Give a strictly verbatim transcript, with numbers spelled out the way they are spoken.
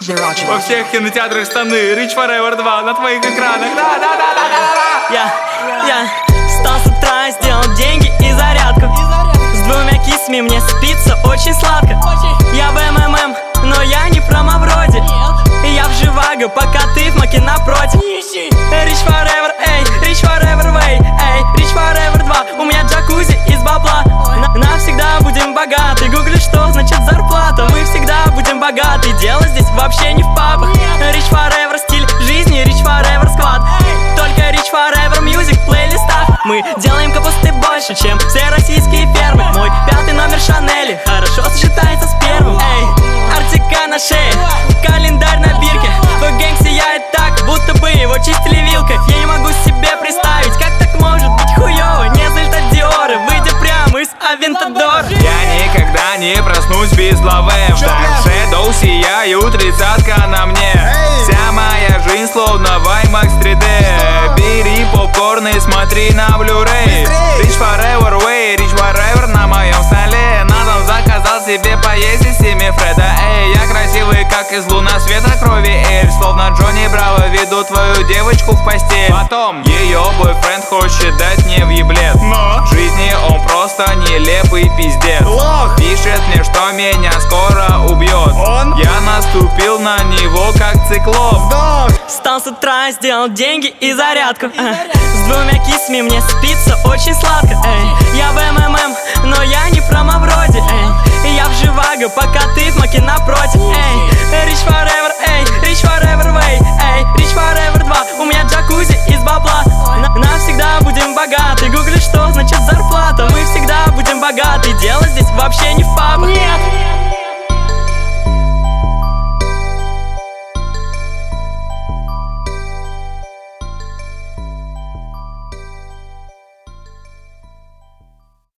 Во всех кинотеатрах страны Rich Forever два на твоих экранах. Да, да, да, да, да, да. Я, я встал с утра, сделал деньги и зарядку. С двумя кисами мне спится очень сладко. Я в эм эм эм, но я не промо вроде. Я в Живаго, пока ты в Маке напротив. Rich Forever, эй, Rich Forever way, эй, Rich Forever два. У меня джакузи из бабла. На навсегда будем богаты. Гугли, что значит зарплата. Мы всегда будем богаты. Дело здесь вообще не в папах. Rich Forever стиль жизни, Rich Forever склад. Только Rich Forever Music в плейлистах. Мы делаем капусты больше, чем все российские фермы. Мой пятый номер Шанели хорошо сочетается с первым. Эй, Артика на шее, календарь на бирке. Твой гэнг сияет так, будто бы его чистили вилкой. Я не могу себе представить, как так может быть хуёво. Не залетать Диоры, выйдя прямо из Авентадора. Я никогда не проснусь без лавы. В Dark Shadow сияют тридцатка на мне. Вся моя жизнь словно в IMAX три дэ. Бери попкорн и смотри на Blu-ray. Rich Forever way, Rich Forever на моем столе. На дом заказал себе поесть из семи Фреда. Эй, я красивый, как из лунасвета крови эльф. Словно Джонни Браво веду твою девочку в постель. Потом ее бойфренд хочет дать мне в еблет. Но в жизни он просто нелепый пиздец. Лох. Пишет мне, что меня скоро убьет. Он? Я наступил на него как циклоп. Вдох. Встал с утра, сделал деньги и зарядку. Э. С двумя кисами мне спится очень сладко. Эй. Я в эм эм эм, но я не промо вроде. Эй. Я в Живаго, пока ты в Маке напротив. Эй. Rich Forever, эй, Rich Forever way, эй, Rich Forever два. У меня джакузи из бабла. На навсегда будем богаты. Гугли, что значит зарплата. Мы всегда будем богаты. Дело здесь вообще не в папах. Нет.